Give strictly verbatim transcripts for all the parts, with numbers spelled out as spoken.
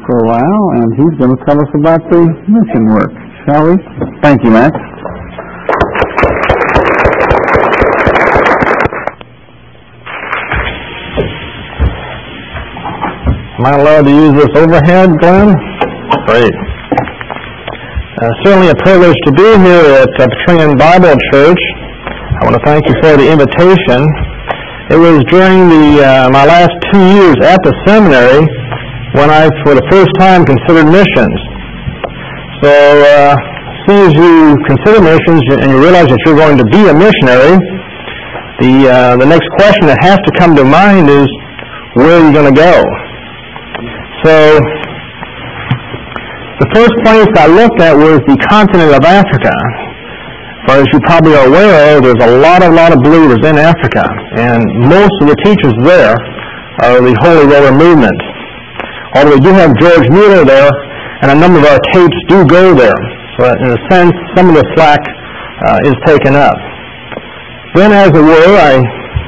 for a while, and he's going to tell us about the mission work. Shall we? Thank you, Max. Am I allowed to use this overhead, Glenn? Great. Uh, certainly a privilege to be here at uh, Berean Bible Church. I want to thank you for the invitation. It was during the uh, my last two years at the seminary when I, for the first time, considered missions. So, uh, as soon as you consider missions and you realize that you're going to be a missionary, the uh, the next question that has to come to mind is, where are you going to go? So, the first place I looked at was the continent of Africa. For as you probably are aware of, there's a lot, a lot of believers in Africa, and most of the teachers there are the Holy Roller movement. Although we do have George Mueller there, and a number of our tapes do go there. So in a sense, some of the slack uh, is taken up. Then, as it were, I,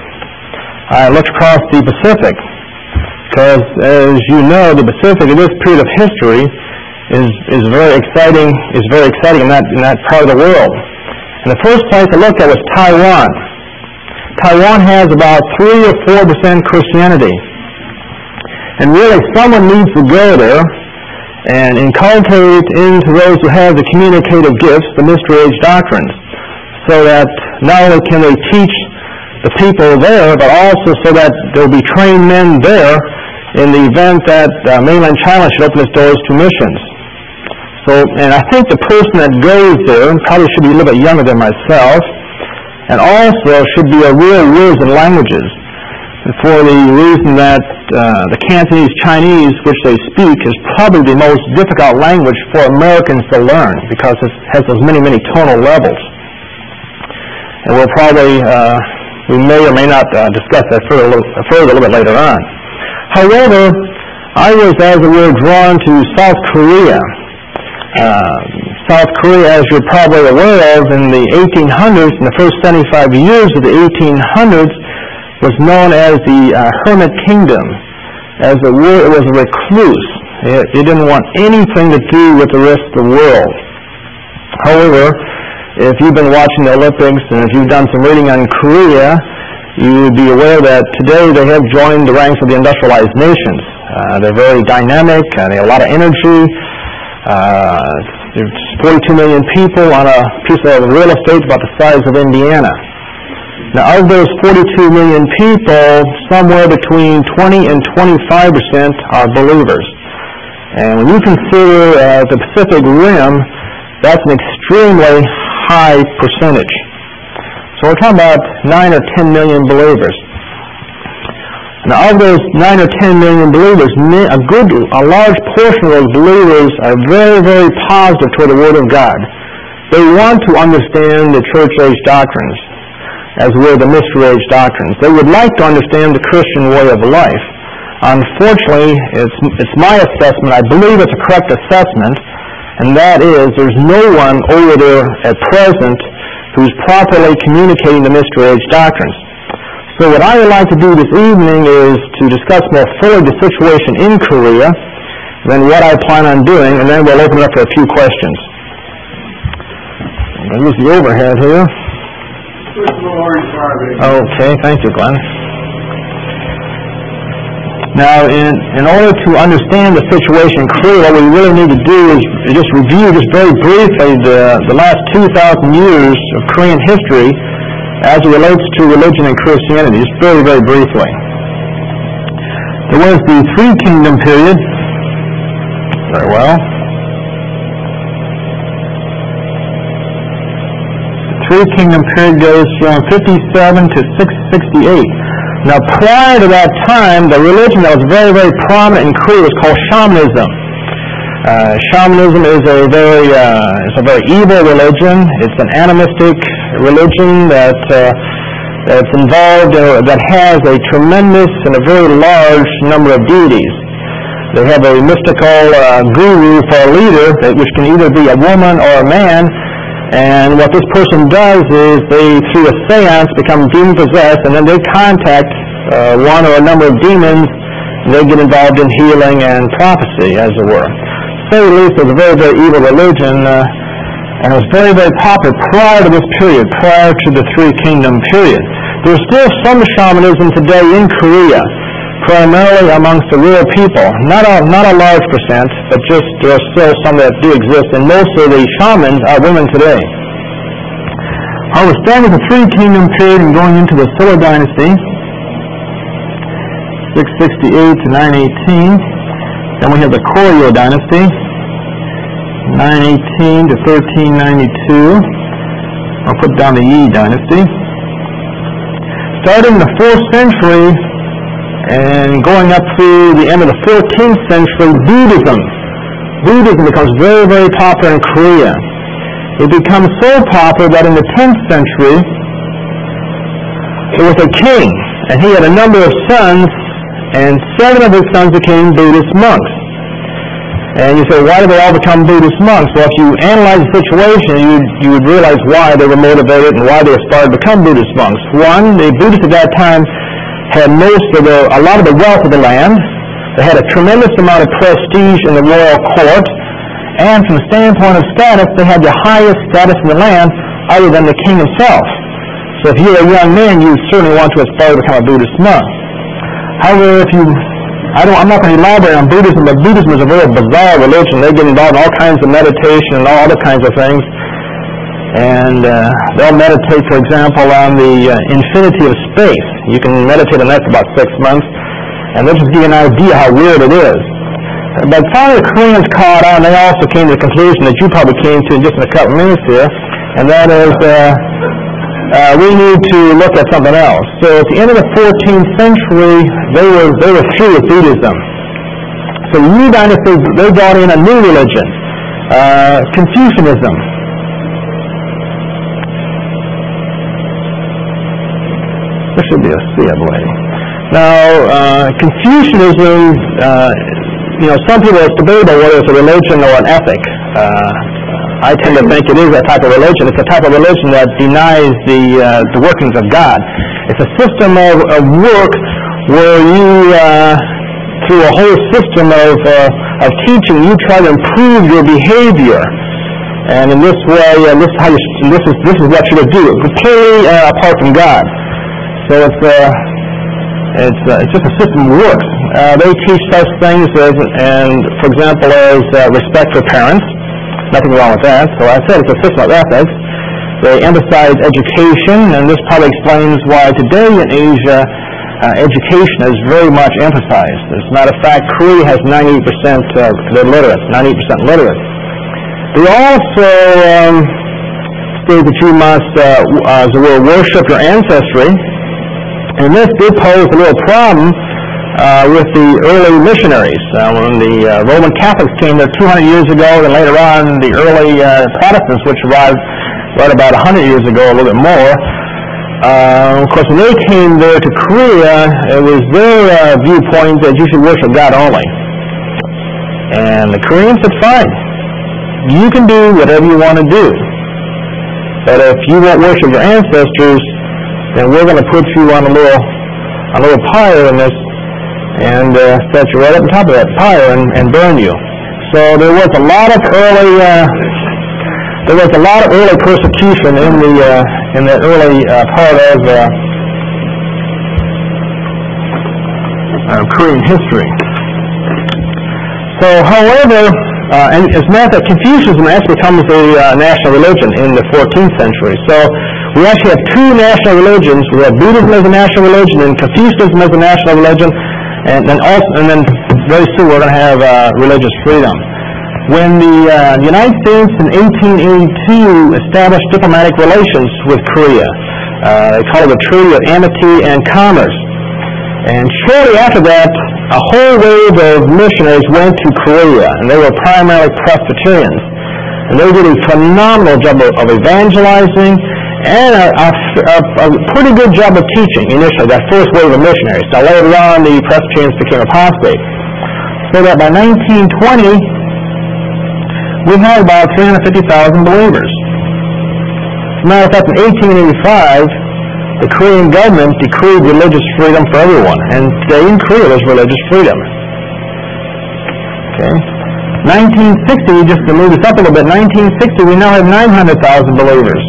I looked across the Pacific, because, as you know, the Pacific, in this period of history, is is very exciting. Is very exciting in that in that part of the world. And the first place I looked at was Taiwan. Taiwan has about three or four percent Christianity, and really, someone needs to go there and inculcate into those who have the communicative gifts the Mystery Age doctrines, so that not only can they teach the people there, but also so that there will be trained men there in the event that uh, mainland China should open its doors to missions. So, and I think the person that goes there probably should be a little bit younger than myself, and also should be a real whiz in languages, for the reason that uh, the Cantonese Chinese, which they speak, is probably the most difficult language for Americans to learn, because it has those many, many tonal levels. And we'll probably, uh, we may or may not uh, discuss that further, further a little bit later on. However, I was, as it were, drawn to South Korea. Uh, South Korea, as you're probably aware of, in the eighteen hundreds, in the first seventy-five years of the eighteen hundreds, was known as the uh, Hermit Kingdom. As it were, it was a recluse. It, it didn't want anything to do with the rest of the world. However, if you've been watching the Olympics and if you've done some reading on Korea, you would be aware that today they have joined the ranks of the industrialized nations. Uh, they're very dynamic, uh, they have a lot of energy. Uh, there's forty-two million people on a piece of real estate about the size of Indiana. Now, of those forty-two million people, somewhere between twenty and twenty-five percent are believers. And when you consider uh, the Pacific Rim, that's an extremely high percentage. So we're talking about nine or ten million believers. Now, of those nine or ten million believers, a good, a large portion of those believers are very, very positive toward the Word of God. They want to understand the church age doctrines, as were the mystery age doctrines. They would like to understand the Christian way of life. Unfortunately, it's it's my assessment. I believe it's a correct assessment, and that is, there's no one over there at present who's properly communicating the mystery age doctrines. So what I would like to do this evening is to discuss more fully the situation in Korea, then what I plan on doing, and then we'll open it up for a few questions. There's the overhead here. Okay, thank you, Glenn. Now, in, in order to understand the situation in Korea, what we really need to do is just review just very briefly the, the last two thousand years of Korean history as it relates to religion and Christianity, just very, very briefly. There was the Three Kingdom period. Very well. The Three Kingdom period goes from fifty-seven to six sixty-eight. Now, prior to that time, the religion that was very, very prominent in Korea was called shamanism. Uh, shamanism is a very, uh, it's a very evil religion. It's an animistic religion that uh, that's involved, uh, that has a tremendous and a very large number of deities. They have a mystical uh, guru for a leader, which can either be a woman or a man. And what this person does is they, through a seance, become demon-possessed, and then they contact uh, one or a number of demons They get involved in healing and prophecy, as it were. To say the least, it was a very, very evil religion, uh, and it was very, very popular prior to this period, prior to the Three Kingdom period. There's still some shamanism today in Korea, primarily amongst the rural people. Not a, not a large percent, but just there are still some that do exist, and most of the shamans are women today. I was starting with the Three Kingdom period and going into the Silla dynasty, six sixty-eight to nine eighteen. Then we have the Koryo dynasty, nine eighteen to thirteen ninety-two. I'll put down the Yi dynasty. Starting in the fourth century and going up through the end of the fourteenth century, Buddhism. Buddhism becomes very, very popular in Korea. It becomes so popular that in the tenth century, there was a king, and he had a number of sons, and seven of his sons became Buddhist monks. And you say, why did they all become Buddhist monks? Well, if you analyze the situation, you, you would realize why they were motivated and why they aspired to become Buddhist monks. One, the Buddhists at that time had most of the, a lot of the wealth of the land. They had a tremendous amount of prestige in the royal court. And from the standpoint of status, they had the highest status in the land other than the king himself. So if you're a young man, you certainly want to aspire to become a Buddhist monk. However, if you, I don't, I'm not going to elaborate on Buddhism, but Buddhism is a very bizarre religion. They get involved in all kinds of meditation and all other kinds of things. And uh, they'll meditate, for example, on the uh, infinity of space. You can meditate on that for about six months, and they'll just give you an idea how weird it is. But finally the Koreans caught on, they also came to the conclusion that you probably came to in just in a couple minutes here, and that is uh, uh, we need to look at something else. So at the end of the fourteenth century, they were they were through with Buddhism. So the Yu dynasty, they brought in a new religion, uh, Confucianism. There should be a C, I believe. Now, uh, Confucianism, uh, you know, some people, it's debatable whether it's a religion or an ethic. Uh, I tend to think it is that type of religion. It's a type of religion that denies the uh, the workings of God. It's a system of, of work where you, uh, through a whole system of uh, of teaching, you try to improve your behavior. And in this way, uh, this is how you, this is this is what you're to do, completely uh, apart from God. So it's uh, it's uh, it's just a system of works. Uh, they teach such things as, and for example, as uh, respect for parents. Nothing wrong with that. So I said it's a system of ethics. They emphasize education, and this probably explains why today in Asia, uh, education is very much emphasized. As a matter of fact, Korea has ninety percent uh, they're literate, ninety percent literate. They also um, state that you must, uh, as it were, worship your ancestry. And this did pose a little problem uh, with the early missionaries. Uh, when the uh, Roman Catholics came there two hundred years ago, and later on the early uh, Protestants, which arrived right about one hundred years ago, a little bit more. Uh, of course, when they came there to Korea, it was their uh, viewpoint that you should worship God only. And the Koreans said, fine, you can do whatever you want to do. But if you won't worship your ancestors, then we're going to put you on a little, a little pyre in this, and uh, set you right up on top of that pyre and, and burn you. So there was a lot of early, uh, there was a lot of early persecution in the uh, in the early uh, part of uh, uh, Korean history. So, however, uh, and as a matter of fact, Confucianism actually becomes a uh, national religion in the fourteenth century. So we actually have two national religions. We have Buddhism as a national religion and Confucianism as a national religion, and then also, and then very soon we're going to have uh, religious freedom. When the uh, United States in eighteen eighty-two established diplomatic relations with Korea, uh, they call it the Treaty of Amity and Commerce. And shortly after that, a whole wave of missionaries went to Korea, and they were primarily Presbyterians. And they did a phenomenal job of, of evangelizing, and a, a, a pretty good job of teaching initially, that first wave of missionaries. Now later on, the Presbyterians became apostate. So that by nineteen twenty, we had about three hundred fifty thousand believers. As a matter of fact, in eighteen eighty-five, the Korean government decreed religious freedom for everyone, and today in Korea there's religious freedom. Okay. nineteen sixty, just to move this up a little bit, nineteen sixty, we now have nine hundred thousand believers.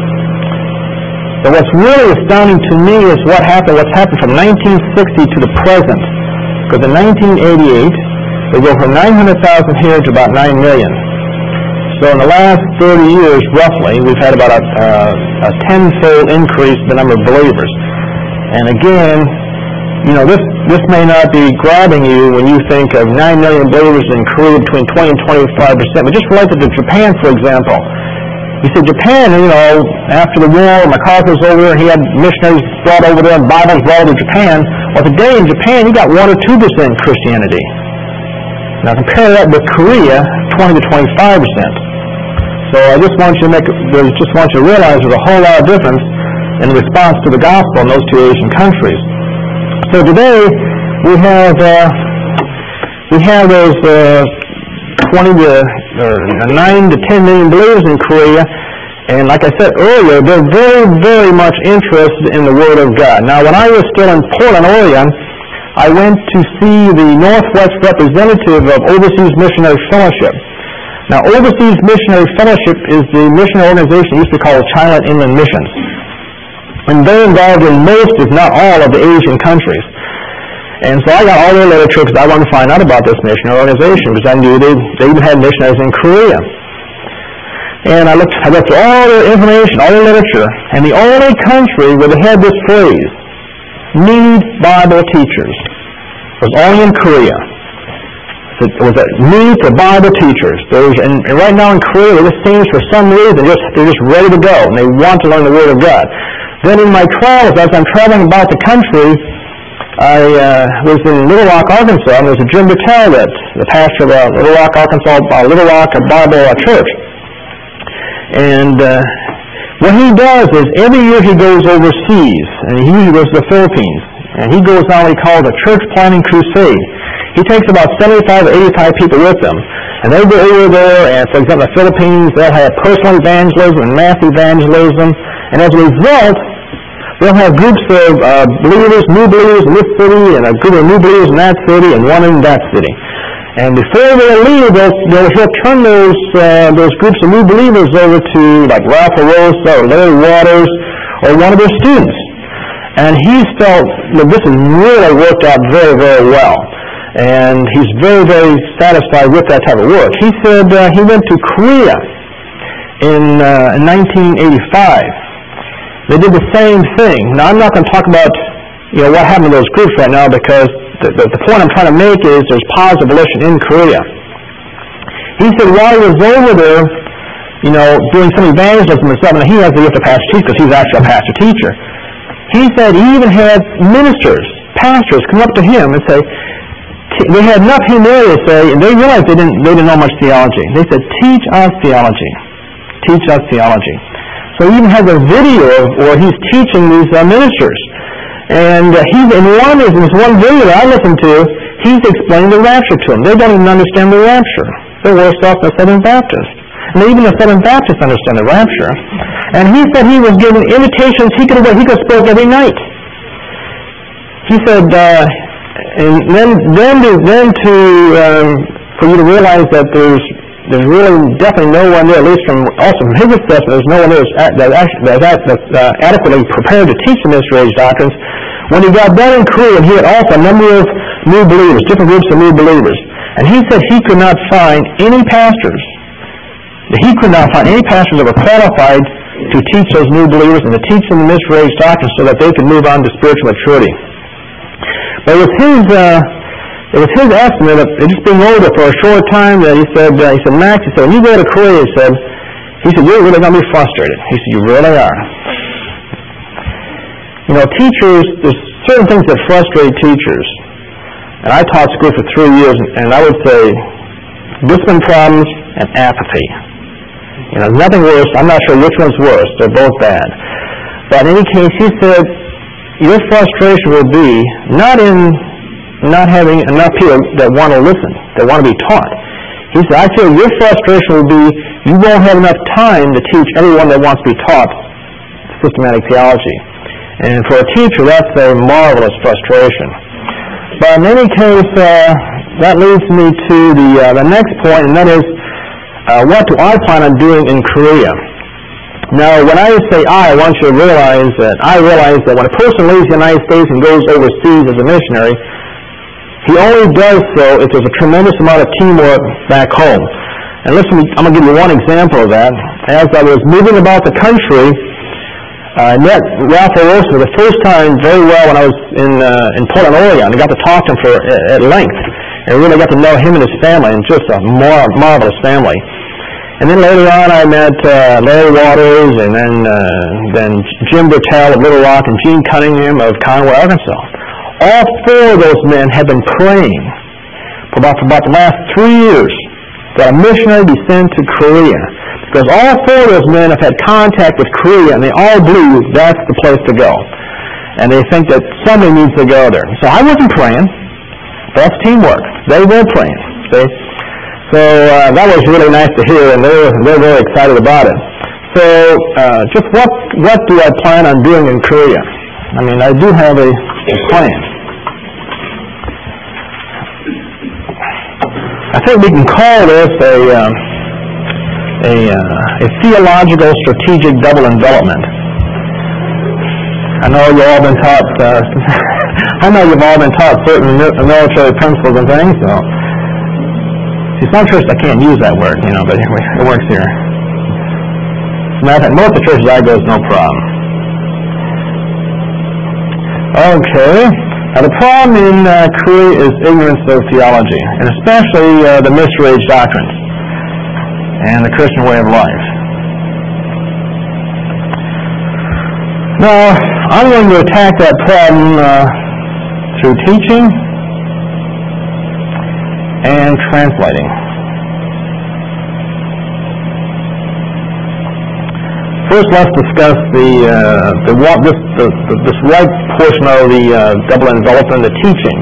So what's really astounding to me is what happened, what's happened from nineteen sixty to the present. Because in nineteen eighty-eight, we go from nine hundred thousand here to about nine million. So in the last thirty years, roughly, we've had about a, uh, a tenfold increase in the number of believers. And again, you know, this this may not be grabbing you when you think of nine million believers in Korea between twenty and twenty-five percent. But just relate it to Japan, for example. You said Japan, you know, after the war, MacArthur was over, and he had missionaries brought over there, and Bibles brought over to Japan. Well, today in Japan, you got one or two percent Christianity. Now compare that with Korea, twenty to twenty-five percent. So I just want you to make, just want you to realize there's a whole lot of difference in response to the gospel in those two Asian countries. So today we have uh, we have those uh, twenty to or nine to ten million believers in Korea, and like I said earlier, they're very, very much interested in the Word of God. Now, when I was still in Portland, Oregon, I went to see the Northwest representative of Overseas Missionary Fellowship. Now, Overseas Missionary Fellowship is the missionary organization used to be called China Inland Missions. And they're involved in most, if not all, of the Asian countries. And so I got all their literature because I wanted to find out about this missionary organization because I knew they, they even had missionaries in Korea. And I looked, I looked through all their information, all their literature, and the only country where they had this phrase, need Bible teachers, was only in Korea. It was a need for Bible teachers. There's, and, and right now in Korea, it just seems for some reason just, they're just ready to go, and they want to learn the Word of God. Then in my travels, as I'm traveling about the country, I uh, was in Little Rock, Arkansas, and there was a Jim Bertel, that the pastor of uh, Little Rock, Arkansas, uh, Little Rock Bible uh, Church. And uh, what he does is every year he goes overseas, and he usually goes to the Philippines, and he goes on what he calls a church planting crusade. He takes about seventy-five or eighty-five people with him, and they go over there, and for example, the Philippines, they'll have personal evangelism and mass evangelism, and as a result, they'll have groups of uh, believers, new believers in this city, and a group of new believers in that city, and one in that city. And before they leave, they'll, they'll he'll turn those uh, those groups of new believers over to like Ralph LaRosa or Larry Waters or one of their students. And he's felt that this has really worked out very, very well. And he's very, very satisfied with that type of work. He said uh, he went to Korea in, uh, in nineteen eighty-five. They did the same thing. Now, I'm not going to talk about, you know, what happened to those groups right now because the, the, the point I'm trying to make is there's positive volition in Korea. He said while he was over there, you know, doing some evangelism and stuff, and he has the gift of pastor teacher because he's actually a pastor teacher. He said he even had ministers, pastors, come up to him and say, they had enough humility to say, and they realized they didn't, they didn't know much theology. They said, teach us theology. Teach us theology. So he even has a video of where he's teaching these uh, ministers. And uh, he's, in one, in this one video that I listened to, he's explaining the rapture to them. They don't even understand the rapture. They're worse off than Southern Baptists. And even the Southern Baptists understand the rapture. And he said he was given invitations he could have he could have spoke every night. He said, uh, and then then to, then to um, for you to realize that there's there's really definitely no one there, at least from also from his assessment, there's no one there that's, that's, that's, that's uh, adequately prepared to teach the mystery age doctrines. When he got done in Korea, he had also a number of new believers, different groups of new believers, and he said he could not find any pastors. He could not find any pastors that were qualified to teach those new believers and to teach them the mystery age doctrines so that they could move on to spiritual maturity. But it was his, uh, it was his estimate of just being over for a short time that he said, uh, he said, Max, he said, when you go to Korea, he said, he said, you're really going to be frustrated. He said, you really are. You know, teachers, there's certain things that frustrate teachers. And I taught school for three years, and I would say discipline problems and apathy. You know, nothing worse. I'm not sure which one's worse. They're both bad. But in any case, he said, your frustration will be not in not having enough people that want to listen, that want to be taught. He said, I feel your frustration will be you won't have enough time to teach everyone that wants to be taught systematic theology. And for a teacher, that's a marvelous frustration. But in any case, uh, that leads me to the, uh, the next point, and that is, uh, what do I plan on doing in Korea? Now, when I say I, I want you to realize that I realize that when a person leaves the United States and goes overseas as a missionary, he only does so if there's a tremendous amount of teamwork back home. And listen, I'm going to give you one example of that. As I was moving about the country, I met Ralph LaRosa for the first time very well when I was in uh, in Portland, Oregon. I got to talk to him for uh, at length, and really got to know him and his family, and just a mar- marvelous family. And then later on, I met uh, Larry Waters, and then uh, then Jim Bertel of Little Rock, and Gene Cunningham of Conway, Arkansas. All four of those men have been praying for about, for about the last three years that a missionary be sent to Korea. Because all four of those men have had contact with Korea, and they all believe that's the place to go. And they think that somebody needs to go there. So I wasn't praying. That's teamwork. They were praying. See? So uh, that was really nice to hear, and they're, they're very excited about it. So uh, just what, what do I plan on doing in Korea? I mean, I do have a, a plan. I think we can call this a, uh, a, uh, a theological strategic double envelopment. I know you've all been taught, uh, I know you've all been taught certain military principles and things, so. See, some churches I can't use that word, you know, but it works here. As a matter of fact, most of the churches I go is no problem. Okay. Now, the problem in uh, Korea is ignorance of theology, and especially uh, the Mystery Age doctrines and the Christian way of life. Now, I'm going to attack that problem uh, through teaching and translating. First, let's discuss the uh, the what this the, the, this right portion of the uh, double envelopment, the teaching.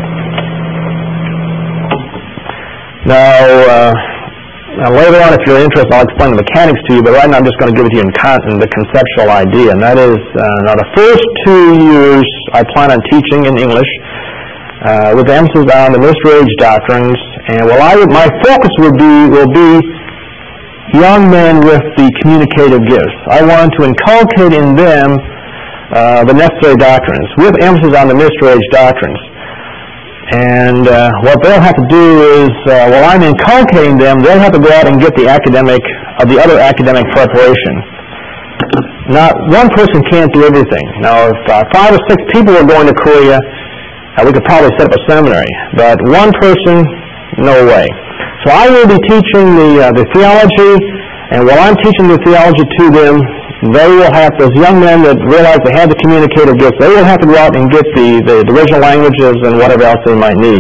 Now, uh, now, later on, if you're interested, I'll explain the mechanics to you. But right now, I'm just going to give it to you in, con- in the conceptual idea, and that is, uh, now the first two years I plan on teaching in English uh, with emphasis on the Mystery Age doctrines, and well, I would, my focus would be will be. young men with the communicative gifts. I want to inculcate in them uh, the necessary doctrines, with emphasis on the Mystery Age doctrines. And uh, what they'll have to do is, uh, while I'm inculcating them, they'll have to go out and get the academic, of the other academic preparation. Now, one person can't do everything. Now, if uh, five or six people are going to Korea, uh, we could probably set up a seminary. But one person, no way. So I will be teaching the uh, the theology, and while I'm teaching the theology to them, they will have, those young men that realize they have the communicative gifts, they will have to go out and get the, the, the original languages and whatever else they might need.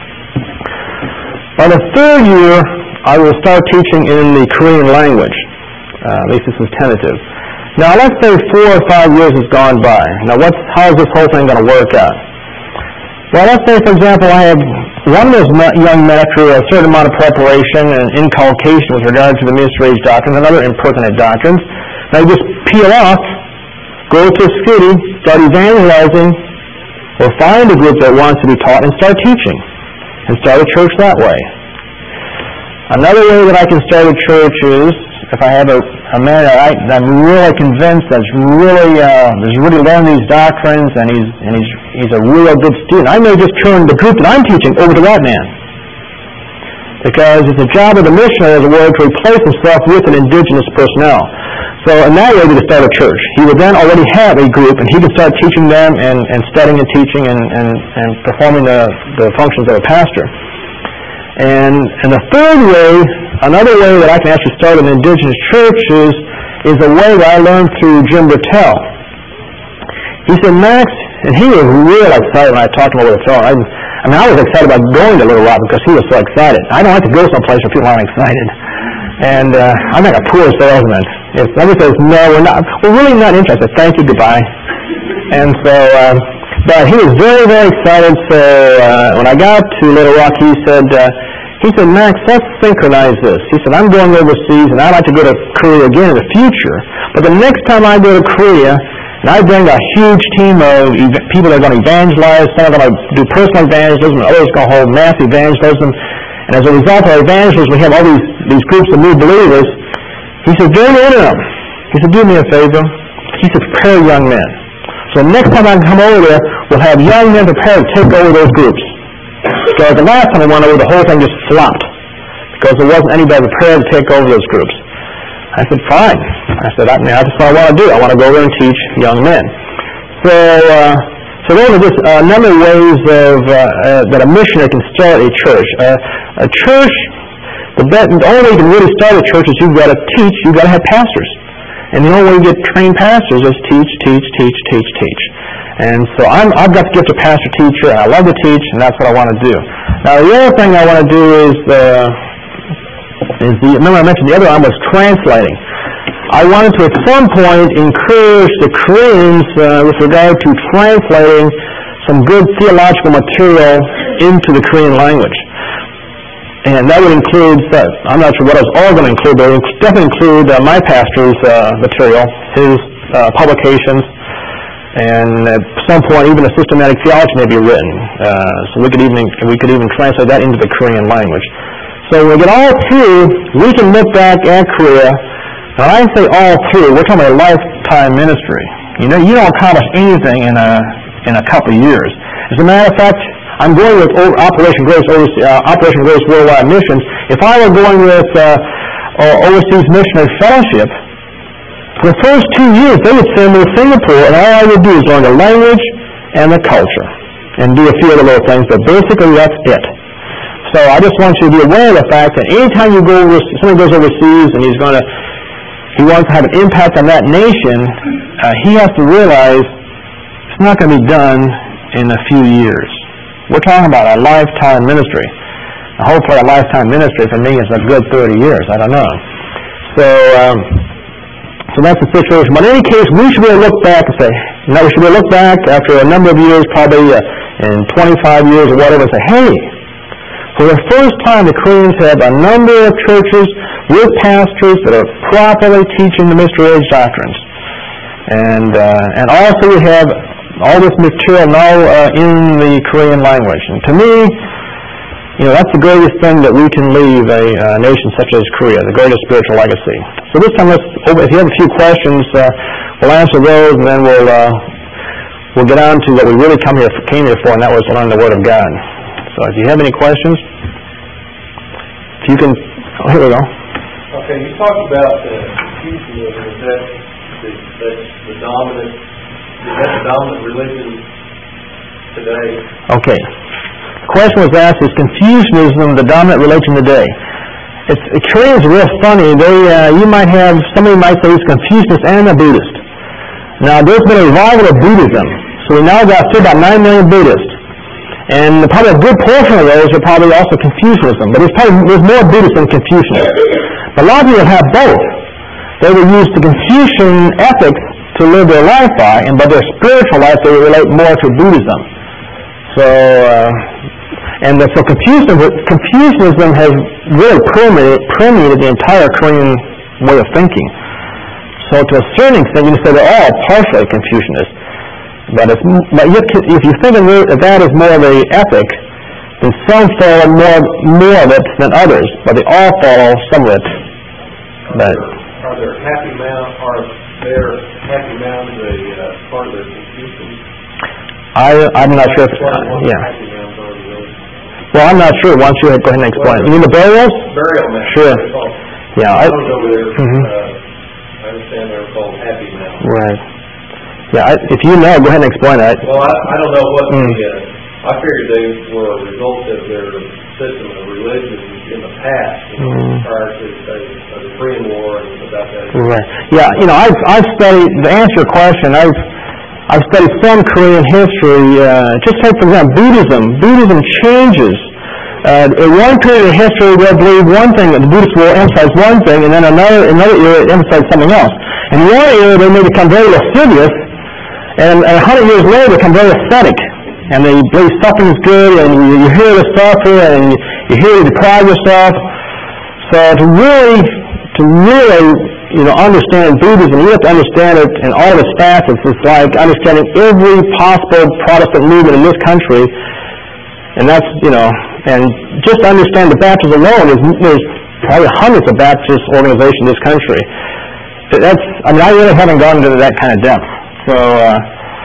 By the third year, I will start teaching in the Korean language. Uh, at least this is tentative. Now, let's say four or five years has gone by. Now, what's, how is this whole thing going to work out? Well, let's say, for example, I have one of those young men after a certain amount of preparation and inculcation with regard to the Mystery Age doctrines and other impertinent doctrines. Now you just peel off, go to a city, start evangelizing, or find a group that wants to be taught and start teaching, and start a church that way. Another way that I can start a church is if I have a, a man that I, I'm really convinced that's really uh, has really learned these doctrines and he's and he's he's a real good student. I may just turn the group that I'm teaching over to that man, because it's the job of the missionary, as it were, to replace himself with an indigenous personnel. So in that way, we could start a church. He would then already have a group, and he could start teaching them and, and studying and teaching and, and, and performing the, the functions of a pastor. And, and the third way, another way that I can actually start an indigenous church is, is a way that I learned through Jim Bertel. He said, Max, and he was real excited when I talked to him over the phone. I, I mean, I was excited about going to Little Rock because he was so excited. I don't like to go someplace where people aren't excited. And uh, I'm like a poor salesman. If somebody says, no, we're not, we're really not interested, thank you, goodbye. And so, um, but he was very, very excited. So uh, when I got to Little Rock, he said, uh, he said, Max, let's synchronize this. He said, I'm going overseas, and I'd like to go to Korea again in the future. But the next time I go to Korea, And I bring a huge team of ev- people that are going to evangelize. Some are going to do personal evangelism, and others are going to hold mass evangelism. And as a result of our evangelism, we have all these, these groups of new believers. He said, go into them. He said, do me a favor. He said, prepare young men. So next time I come over there, we'll have young men prepared to take over those groups. So the last time I went over, the whole thing just flopped because there wasn't anybody prepared to take over those groups. I said, fine. I said, I mean, that's what I want to do. I want to go over and teach young men. So, uh, so those are just a number of ways of, uh, uh, that a missionary can start a church. Uh, a church, the, best, the only way you can really start a church is you've got to teach, you've got to have pastors. And the only way you get trained pastors is teach, teach, teach, teach, teach. And so I'm, I've got the gift of pastor teacher, and I love to teach, and that's what I want to do. Now, the other thing I want to do is, uh, is the, remember I mentioned the other arm was translating. I wanted to, at some point, encourage the Koreans uh, with regard to translating some good theological material into the Korean language. And that would include, uh, I'm not sure what I was all going to include, but it would definitely include uh, my pastor's uh, material, his uh, publications, and at some point even a systematic theology may be written. Uh, so we could even we could even translate that into the Korean language. So when we get all through, we can look back at Korea. Now, I say all through, we're talking about a lifetime ministry. You know, you don't accomplish anything in a in a couple of years. As a matter of fact, I'm going with Operation Grace, uh, Operation Grace Worldwide Missions. If I were going with uh, Overseas Missionary Fellowship, for the first two years they would send me to Singapore, and all I would do is learn the language and the culture, and do a few other little things. But basically, that's it. So I just want you to be aware of the fact that anytime you go over, somebody goes overseas and he's going to, he wants to have an impact on that nation, uh, he has to realize it's not going to be done in a few years. We're talking about a lifetime ministry. Now, hopefully a lifetime ministry for me is a good thirty years. I don't know. So, um, so that's the situation. But in any case, we should really look back and say, no, we should really look back after a number of years, probably uh, in twenty-five years or whatever, and say, hey, for the first time, the Koreans have a number of churches with pastors that are properly teaching the mystery age doctrines. And uh, and also we have all this material now uh, in the Korean language. And to me, you know, that's the greatest thing that we can leave a uh, nation such as Korea, the greatest spiritual legacy. So this time, let's, if you have a few questions, uh, we'll answer those, and then we'll uh, we'll get on to what we really come here came here for, and that was to learn the Word of God. So if you have any questions, if you can, oh, here we go. Okay, you talked about uh, Confucianism. Is that the, that's the dominant, is that the dominant religion today? Okay. The question was asked, is Confucianism the dominant religion today? It's, it Koreans are real funny. They, uh, you might have, somebody might say it's Confucianist and a Buddhist. Now, there's been a revival of Buddhism. So we now got to about nine million Buddhists. And probably a good portion of those are probably also Confucianism. But there's probably there's more Buddhists than Confucianists. But a lot of people have both. They would use the Confucian ethics to live their life by, and by their spiritual life they would relate more to Buddhism. So, uh, and the, so Confucianism, Confucianism has really permeated, permeated the entire Korean way of thinking. So to a certain extent, you can say they're all partially Confucianist. But, it's, but if you think of that as more of a ethic, then some follow more more of it than others, but they all follow some of it. But are there happy mounds? Are there happy mounds a uh, part of their Confucian? I I'm not sure. If, uh, yeah. Well, I'm not sure. Why don't you go ahead and explain? You mean the burials? Burial mounds. Sure. Yeah. I, I don't know whether. Mm-hmm. Uh, I understand they're called happy mounds. Right. Yeah, I, if you know, go ahead and explain that. Well, I, I don't know what mm. the, uh, I figured they were a result of their system of religion in the past, you know, mm. prior to, say, the Korean War and about that. Right. Yeah, you know, I've, I've studied, to answer your question, I've, I've studied some Korean history. Uh, just take, for example, Buddhism. Buddhism changes. Uh, in one period of history, they'll believe one thing, that the Buddhists will emphasize one thing, and then another, another era, emphasize something else. In one era, they may become very lascivious, and a hundred years later, they become very aesthetic, and they believe something's good, and you, you hear the stuff here, and you, you hear you deprive yourself. So to really, to really you know, understand Buddhism, you have to understand it in all of its facets. It's like understanding every possible Protestant movement in this country, and that's, you know, and just to understand the Baptists alone, is, there's probably hundreds of Baptist organizations in this country. That's, I mean, I really haven't gone into that kind of depth, so uh,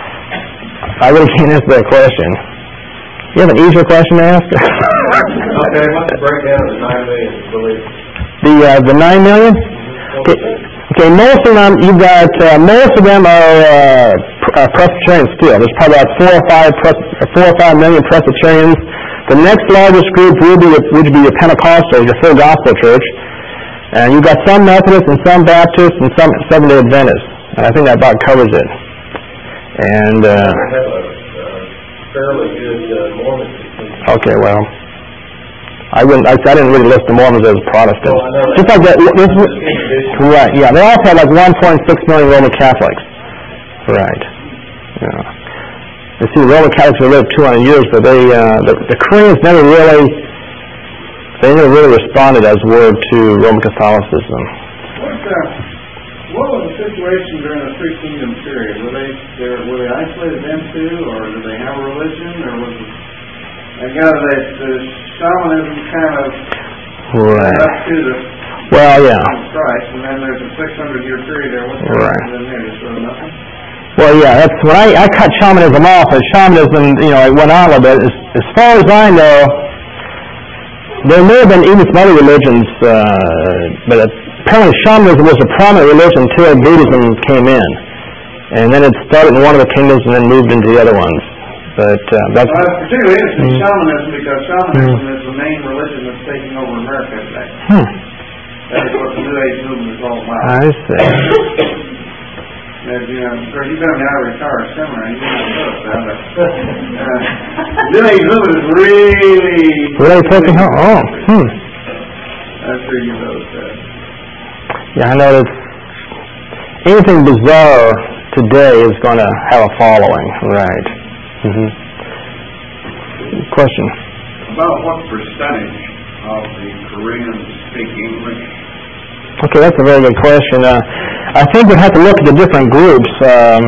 I really can't answer that question. You have an easier question to ask? Okay, what's the breakdown of the nine million believers? The uh, the nine million. Okay, okay, most of them you've got. Uh, most of them are uh, pr- uh, Presbyterians still. There's probably about four or five pres- four or five million Presbyterians. The next largest group would be would be your Pentecostals, your Full Gospel Church, and you've got some Methodists and some Baptists and some Seventh-day Adventists. And I think that about covers it. And uh, I have a uh, fairly good uh, Mormon. okay, well. I wouldn't. I, I didn't really list the Mormons as Protestants. Well, I know that. Just like that. This, right. Yeah. They also have like one point six million Roman Catholics. Right. Yeah. You see, the Roman Catholics have lived two hundred years, but they, uh, the, the Koreans never really, they never really responded as word to Roman Catholicism. What, uh, what was the situation during the Three Kingdoms period? Were they, they were, were they isolated them too, or did they have a religion, or was it? I gather that the shamanism kind of Right. up to the Well, yeah. Christ, and then there's a six hundred year period there. What's Right. in there? Just sort of nothing. Well, yeah. That's when I, I cut shamanism off. And shamanism, you know, it went on a little bit. As, as far as I know, there may have been even some other religions, uh, but apparently shamanism was a prominent religion until Buddhism came in, and then it started in one of the kingdoms and then moved into the other ones. But uh, that's Well, it's particularly interesting, Mm. shamanism, because shamanism Mm. is the main religion that's taking over America today. hmm, That is what the New Age movement is all about. I see. As you know, of course, you've been in the Ivory Tower Seminary, you know that, but uh, New Age movement is really... Really taking her? Oh, hmm. I'm sure you know that. Yeah, I know that anything bizarre today is going to have a following, right? Mm-hmm. Question. About what percentage of the Koreans speak English? Okay, that's a very good question. Uh, I think we'd have to look at the different groups. Um,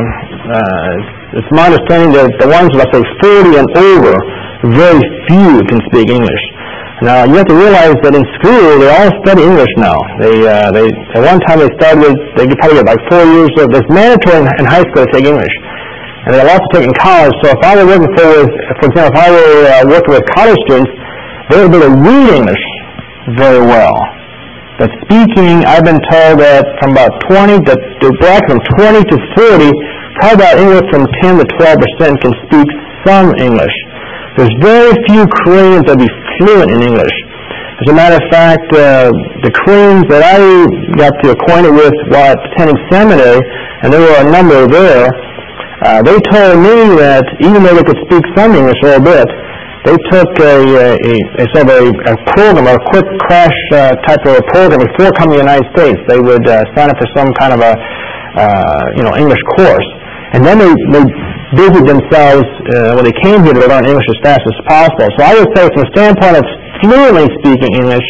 uh, it's my understanding that the ones, let's say, forty and over, very few can speak English. Now, you have to realize that in school, they all study English now. They, uh, they, at one time they started with, they could probably get like four years of, it's mandatory in, in high school to take English. And they'll also take in college. So if I were working for, for example, if I were uh, working with college students, they would be able to read English very well. But speaking, I've been told that from about twenty to, to back from twenty to forty, probably about anywhere from ten to twelve percent can speak some English. There's very few Koreans that be fluent in English. As a matter of fact, uh, the Koreans that I got to acquainted with while attending seminary, and there were a number there, uh, they told me that even though they could speak some English a little bit, they took a, a, a sort of a, a program, or a quick crash uh, type of a program before coming to the United States. They would uh, sign up for some kind of a, uh, you know, English course. And then they, they busied themselves, uh, when they came here, to learn English as fast as possible. So I would say from the standpoint of fluently speaking English,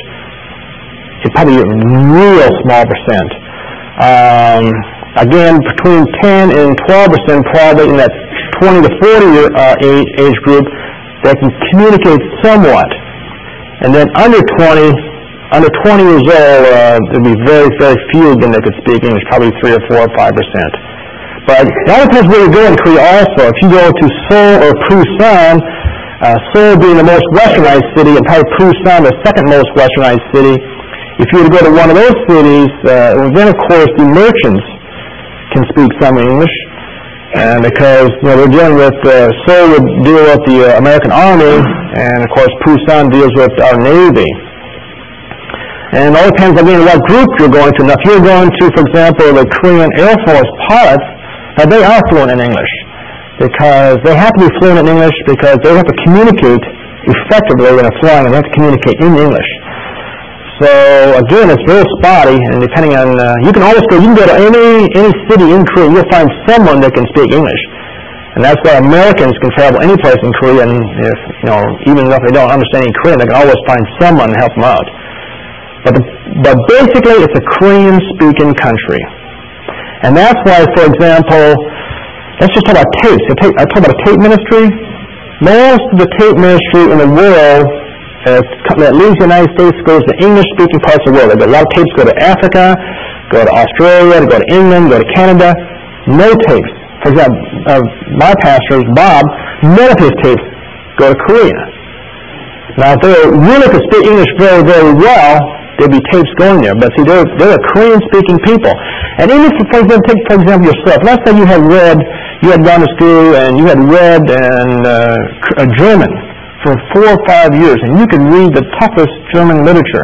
it's probably a real small percent. Um, again, between ten and twelve percent probably in that twenty to forty uh, age, age group, that can communicate somewhat. And then under twenty, under twenty years old, uh, there'd be very, very few of them that could speak English, probably three or four or five percent. But that depends where you go in Korea also. If you go to Seoul or Busan, uh, Seoul being the most westernized city, and probably Busan the second most westernized city, if you were to go to one of those cities, uh, then of course the merchants can speak some English. And because, you know, we're dealing with, uh, Seoul would deal with the uh, American Army, and of course Busan deals with our Navy. And it all depends again what group you're going to. Now, if you're going to, for example, the Korean Air Force pilots, now they are fluent in English, because they have to be fluent in English because they have to communicate effectively when they're flying, and they have to communicate in English. So again, it's real spotty, and depending on, uh, you can always go, you can go to any any city in Korea, you'll find someone that can speak English. And that's why Americans can travel any place in Korea, and if, you know, even if they don't understand any Korean, they can always find someone to help them out. But the but basically it's a Korean-speaking country. And that's why, for example, let's just talk about tapes. I, tape, I talk about a tape ministry. Most of the tape ministry in the world uh, that leaves the United States goes to English-speaking parts of the world. A lot of tapes go to Africa, go to Australia, go to England, go to Canada. No tapes. For example, uh, my pastor, Bob, none of his tapes go to Korea. Now, if they really could speak English very, very well, there'd be tapes going there. But see, they're, they're a Korean-speaking people. And even if, for example, take, for example, yourself. Let's say you had read, you had gone to school and you had read and uh, German for four or five years, and you could read the toughest German literature.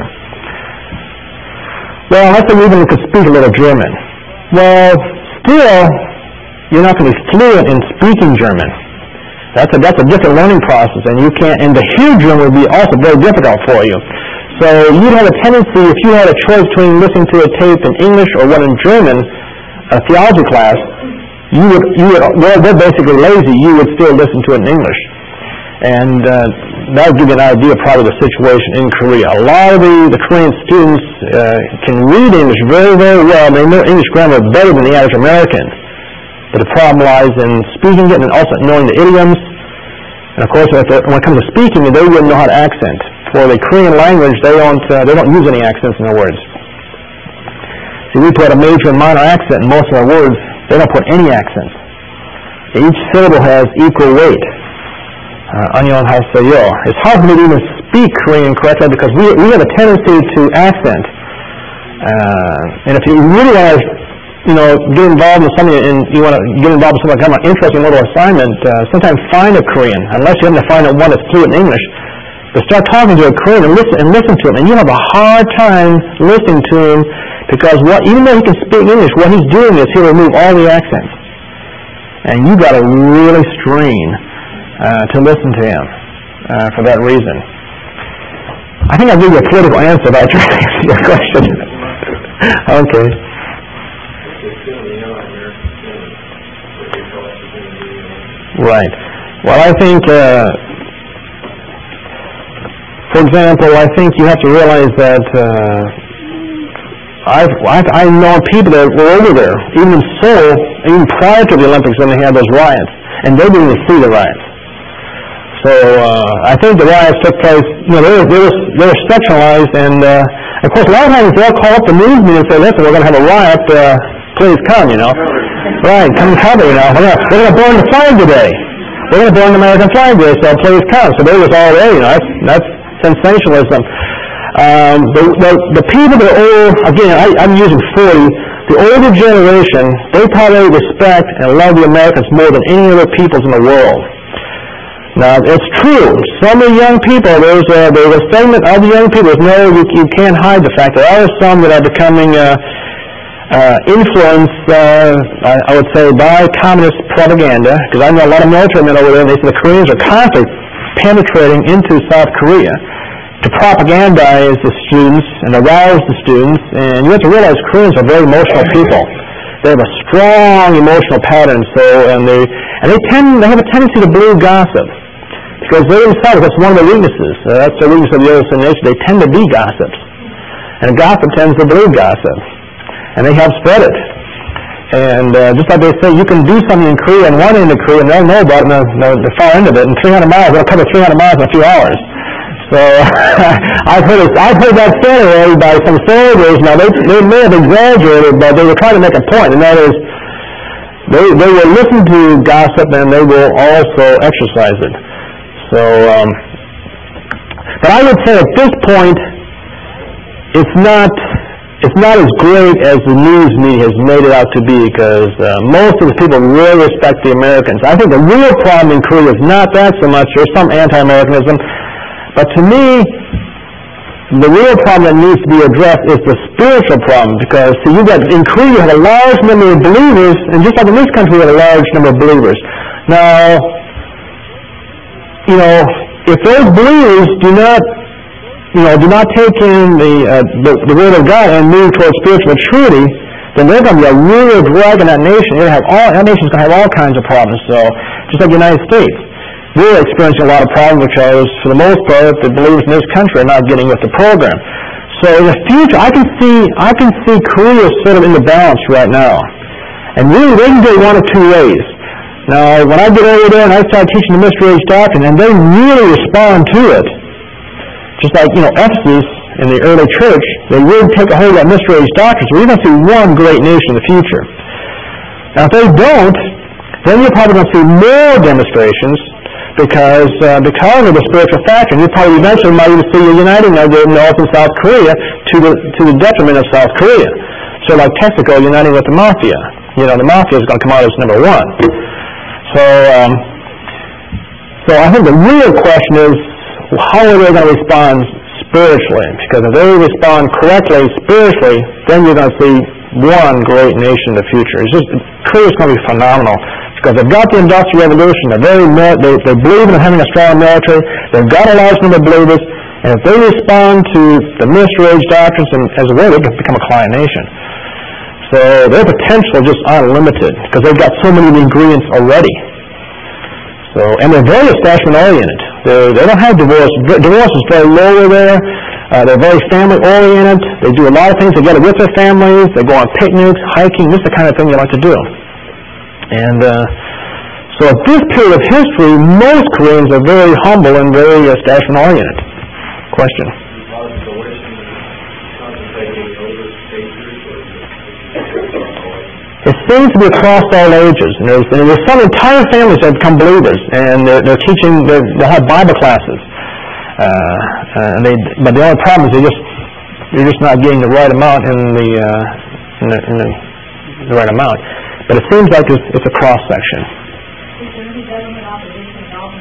Well, let's say you even could speak a little German. Well, still, you're not going to be fluent in speaking German. That's a that's a different learning process, and you can't. And to hear German would be also very difficult for you. So you'd have a tendency, if you had a choice between listening to a tape in English or one in German, a theology class, you would you would well, they're basically lazy. You would still listen to it in English, and uh, that would give you an idea probably of the situation in Korea. A lot of the, the Korean students uh, can read English very, very well. They know English grammar better than the average Americans. But the problem lies in speaking it and also knowing the idioms. And of course, when it comes to speaking, they wouldn't know how to accent. For the Korean language, they don't uh, they don't use any accents in their words. See, we put a major and minor accent in most of our words. They don't put any accents. Each syllable has equal weight. Uh, Anyon haseyo. It's hard for me to even speak Korean correctly because we we have a tendency to accent. Uh, and if you really want to, you know, get involved in something, and you want to get involved in some kind of interesting little assignment, uh, sometimes find a Korean, unless you happen to find one that's fluent in English. But start talking to a Korean and listen and listen to him, and you'll have a hard time listening to him because what, even though he can speak English, what he's doing is he'll remove all the accents, and you got to really strain uh, to listen to him uh, for that reason. I think I'll give you a political answer, but I try to answer your question. Okay. Right. Well, I think, uh, for example, I think you have to realize that uh, I've, I've I know people that were over there, even in Seoul, even prior to the Olympics, when they had those riots, and they didn't even see the riots. So uh, I think the riots took place. You know, they were they were, they were sectionalized, and uh, of course, a lot of times they'll call up the news media and say, "Listen, we're going to have a riot. Uh, please come." You know. Right, come and cover, you know. We're going we're to burn the flag today. We're going to burn the American flag today, so please come. So they was all there, you know. That's, that's sensationalism. Um, the, the, the people that are old, again, I, I'm using forty, the older generation, they probably respect and love the Americans more than any other peoples in the world. Now, it's true. Some of the young people, there's a, there's a segment of the young people, no, you, you can't hide the fact. There are some that are becoming uh, Uh, influenced, uh, I, I would say, by communist propaganda, because I know a lot of military men over there, and they say the Koreans are constantly penetrating into South Korea to propagandize the students and arouse the students. And you have to realize Koreans are very emotional people. They have a strong emotional pattern, so and they and they tend they have a tendency to believe gossip because they themselves, that's one of their weaknesses. Uh, that's the weakness of the other nation. They tend to be gossips, and gossip tends to believe gossip. And they help spread it. And uh, just like they say, you can do something in Korea in one end of Korea, and they'll know about it in the, the far end of it. In three hundred miles, they'll cover three hundred miles in a few hours. So I've heard it, I've heard that said already by some soldiers. Now they, they may have exaggerated, but they were trying to make a point, and that is, they they will listen to gossip and they will also exercise it. So, um, but I would say at this point, it's not. It's not as great as the news media has made it out to be because uh, most of the people really respect the Americans. I think the real problem in Korea is not that so much. There's some anti-Americanism. But to me, the real problem that needs to be addressed is the spiritual problem because, see, you got, in Korea you have a large number of believers, and just like in this country you have a large number of believers. Now, you know, if those believers do not you know, do not take in the, uh, the the Word of God and move towards spiritual maturity, then they're going to be a real drag in that nation. They're going to have all, that nation's going to have all kinds of problems. So, just like the United States, we're experiencing a lot of problems because, for the most part, the believers in this country are not getting with the program. So in the future, I can see I can see Korea sort of in the balance right now, and really they can go one of two ways. Now, when I get over there and I start teaching the mystery age doctrine, and they really respond to it, just like you know Ephesus in the early church, they really take a hold of that mystery age doctrine. So we're going to see one great nation in the future. Now, if they don't, then you're probably going to see more demonstrations. Because uh, because of the spiritual factor, you probably eventually might even see a uniting of the North and South Korea to the to the detriment of South Korea. So like Texaco uniting with the mafia, you know, the mafia is going to come out as number one. So um, so I think the real question is how are they going to respond spiritually? Because if they respond correctly spiritually, then you're going to see one great nation in the future. It's just Korea's going to be phenomenal. Because they've got the Industrial Revolution, they're very they, they believe in having a strong military, they've got a large number of believers, and if they respond to the mystery age doctrines and as well, they can become a client nation. So their potential is just unlimited because they've got so many of the ingredients already. So and they're very establishment oriented. They they don't have divorce. Divorce is very low over there. Uh, they're very family oriented. They do a lot of things together with their families. They go on picnics, hiking. This is the kind of thing you like to do. And uh, so at this period of history, most Koreans are very humble and very establishment-oriented. Question? It seems to be across all ages. And there's, and there's some entire families that have become believers, and they're, they're teaching, they're, they'll have Bible classes. Uh, and they, but the only problem is they just, you're just not getting the right amount in the, uh, in the, in the, the right amount. But it seems like it's, it's a cross-section. Is there any government opposition at all?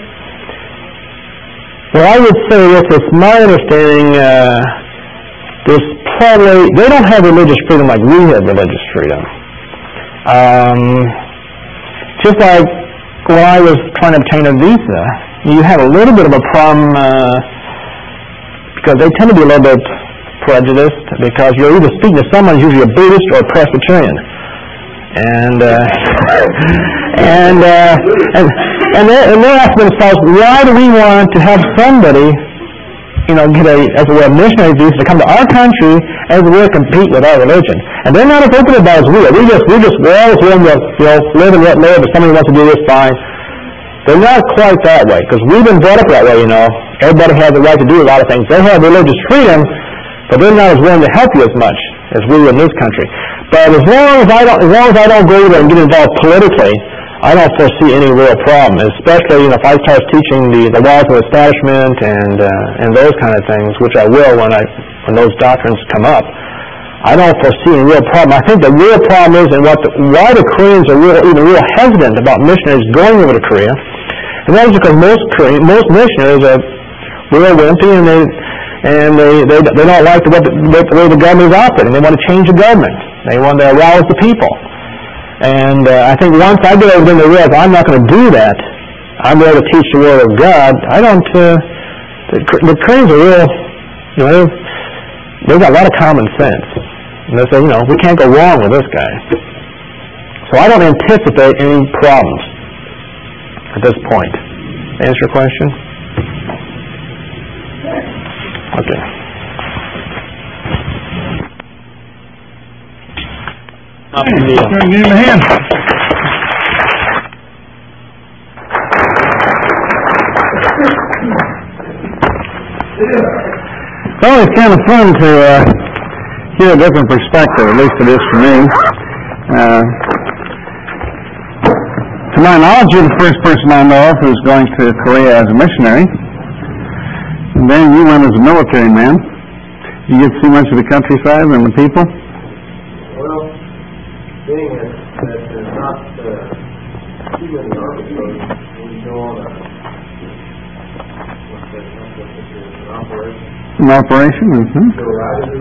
Well, I would say this. It's my understanding uh, there's probably, they don't have religious freedom like we have religious freedom. Um, just like when I was trying to obtain a visa, you had a little bit of a problem uh, because they tend to be a little bit prejudiced because you're either speaking to someone who's usually a Buddhist or a Presbyterian. And uh, and, uh, and and they're, and they're asking themselves, why do we want to have somebody, you know, get a as a way of missionary visa to come to our country as a way to compete with our religion? And they're not as open about it as we are. We just we just we're always willing to you know live and let live. If somebody wants to do this, fine. They're not quite that way because we've been brought up that way. You know, everybody has the right to do a lot of things. They have religious freedom, but they're not as willing to help you as much as we in this country. But as long as I don't, as long as I don't go there and get involved politically, I don't foresee any real problem. Especially, you know, if I start teaching the, the laws of establishment and uh, and those kind of things, which I will when I when those doctrines come up. I don't foresee any real problem. I think the real problem is, and what the, why the Koreans are real, even real hesitant about missionaries going over to Korea, and that is because most Korean, most missionaries are real wimpy and they. And they, they they don't like the way the, the way the government is operating. They want to change the government. They want to arouse the people. And uh, I think once I get over them, they realize I'm not going to do that. I'm there to teach the Word of God. I don't. Uh, the, the Koreans are real. You know, they've got a lot of common sense. And they say, you know, we can't go wrong with this guy. So I don't anticipate any problems at this point. Answer your question? Okay. Give him a hand. Well, it's kind of fun to uh, hear a different perspective, at least it is for me. Uh, to my knowledge, you're the first person I know of who's going to Korea as a missionary. And then you went as a military man. You get to see much of the countryside and the people? Well, being that that there's not uh, too many army folks, we go on a, what's that, what's that, an operation. An operation? Mm-hmm. Go right into